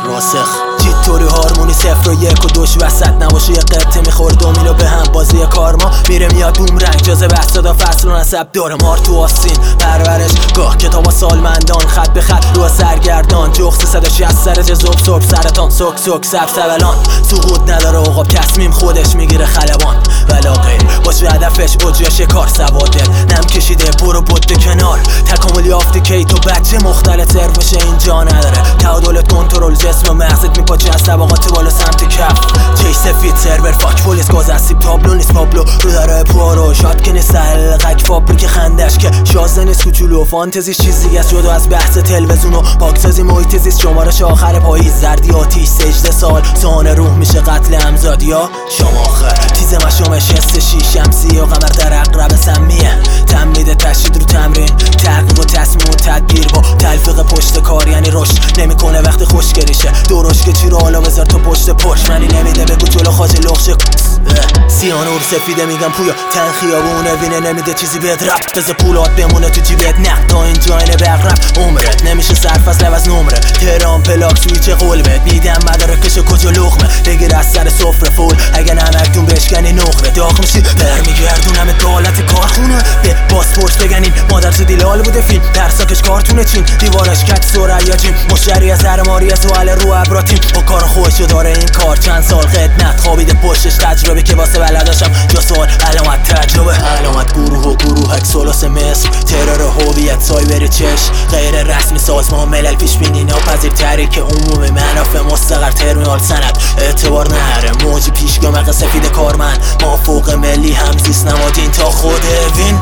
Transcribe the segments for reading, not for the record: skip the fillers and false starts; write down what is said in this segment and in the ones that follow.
راسخ چیت توری هارمونی 0 و 1 و 2 وسط نباشه یه قطعه میخور دومینو به هم بازی کارما میره میاد بوم رنگ جازه بحث صدا فصل و نسب داره مار تو آستین پرورش گاه کتابا سالمندان خط به خط رو سرگردان جخص 160 سر جذب صبح سرطان سک سک سب سبلان سقوط نداره عقاب تصمیم خودش میگیره خلبان ولا غیر باشه هدفش اوج شکار سواده نم کشیده برو بده کنار تکامل یافته کی تو بچه مختلط سروش اینجا نداره تعادلت کنترل جسم و مغزت میپاچه از طبقات بالا سمت کف چش سفید سرور فاک پولیس گاز از سیب تابلو نیست پابلو رو داره پوارو شاد که نیست حلقک فابریک خندش که شازده نیست کوچولو فانتزیش چیزی از جدا از بحث تلویزیون و پاکسازی محیط زیست شمارش آخر پاییز زردی آتیش سجده سال سان روح میشه قتل امزاد یا شماخه تیز مشامش حس شیش شمسی و قمر در اقرب سمیه تمرید تشدید رو تمرین تحقیق و تصمیم و تدبیر با تلفیق پشت کار یعنی رشد نمیکنه وقتی خوشگریشه درش که چی رو حالا بذار تو پشت منی نمیده بگو جلو خاج لغشه سیانور سفیده میگم پویا تن خیابونه وینه نمیده چیزی بهت رفت بذار پولات بمونه تو جیبت نه تا اینجا اینه بغرب عمرت نمیشه سرفصل از نمره تهران پلاک سویچ قلبت میدم مدارکش کجا لقمه بگیر از سر سفره فول اگه نمکتون بشکنی نقره داغ میشی برمیگردونمت به حالت کارخونه به پاسپورت بگنین مادر تو دیلال بوده فیلم درساکش کارتونه چین دیوارش کت سریا جیم مشتری از هرماری از وال رو ابراتیم با کار خوشو داره این کار چند سال خدمت خوابیده پشتش تجربه که واسه بلداشم جا سوال علامت تجربه علامت گروه و گروهک سلاس مصر ترور هویت سایبری چش غیر رسمی سازمان ملل پیش بینی ناپذیر تحریک عمومی منافع مستقر ترمینال سند اعتبار نهره موجی پیشگاه مغ سفید کارمند ما فوق ملی همزیست نمادین تا خود وین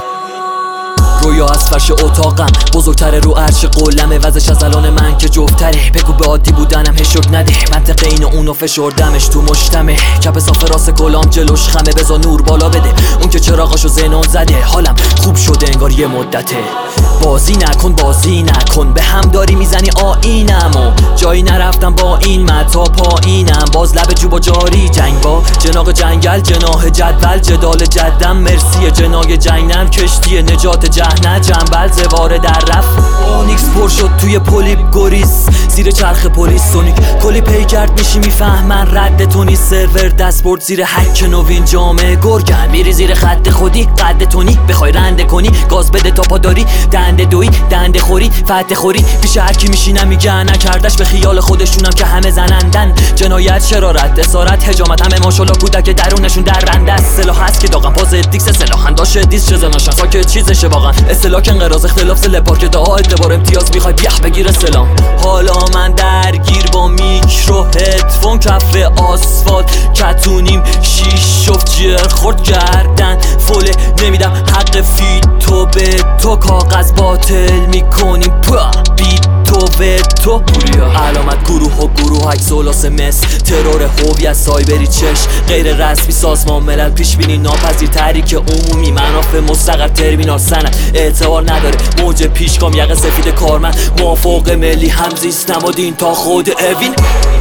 رویا از فرش اتاقم بزرگتره رو عرش قلمه وزش از الان من که جفتره بگو به عادی بودنم هشوک نده منطقه اینو اونو فشردمش تو مشتمه کپ صاف راست کلام جلوش خمه بزا نور بالا بده اون که چراغاشو زنون زده حالم خوب شده انگار یه مدته بازی نکن به هم داری میزنی آینمو جایی نرفتم با این متا پایینم باز لب جوبا جاری جنگ با جناق جنگل جناه جدول جدال جدم مرسی جنای جنگنم کشتی نجات جهنم جنبل زواره در رفت اونیکس پر شد توی پولیپ گریز زیر چرخ پلیس سونیک کلی پی کرد میشی میفهمن رد تو نیست سرور دستبرد زیر حک نوین جامعه گرگن میری زیر خط خودی قد تونی بخوای رنده کنی گاز بده تا پا داری دنده دوی دنده خوری فتح خوری پیش هر کی میشینم میگن نکردش به خیال خودشونم که همه زنندن جنایت شرارت اسارت حجامت همه ماشاءالله کودک درونشون درنده است سلاح هست که داغم پاز دیکس سلاح انداش دیس چه زناشن ساکت چیزشه واقعا اصطلاح انقراض اختلاف سل پارک دعا ادبار امتیاز میخوای بیخ بگیر سلام حالا من درگیر با میکرو هدفون کف آسفالت کتونیم شیش شفت جر خورد کردن فوله نمیدم حق فیتو به تو کاغذ باطل میکنیم بی تو به تو علامت گروه و گروهک سلاس مصر ترور هویت سایبری چش غیر رسمی سازمان ملل پیش بینی ناپذیر تحریک عمومی منافع مستقر ترمینال سند اعتبار نداره موج پیشگام یقه سفید کارمند ما فوق ملی همزیست نمادین تا خود اوین